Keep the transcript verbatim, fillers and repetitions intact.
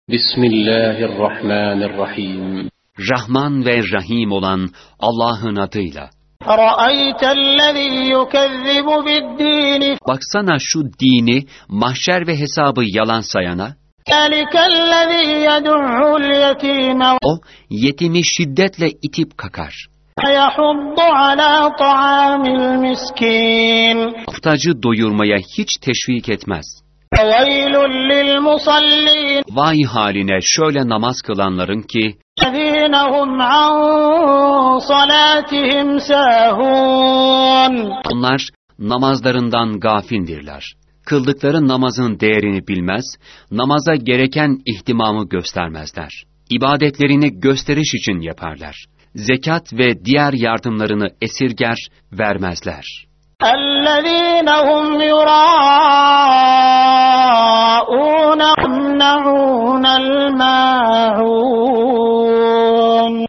Bismillahirrahmanirrahim. Rahman ve Rahim olan Allah'ın adıyla. Baksana şu dini, mahşer ve hesabı yalan sayana. O, yetimi şiddetle itip kakar. Muhtacı doyurmaya hiç teşvik etmez. Vay haline şöyle namaz kılanların ki, onlar namazlarından gafildirler. Kıldıkları namazın değerini bilmez, namaza gereken ihtimamı göstermezler. İbadetlerini gösteriş için yaparlar. Zekat ve diğer yardımlarını esirger, vermezler. اَلَّذ۪ينَ هُمْ يُرَاءُونَ وَيَمْنَعُونَ الْمَاعُونَ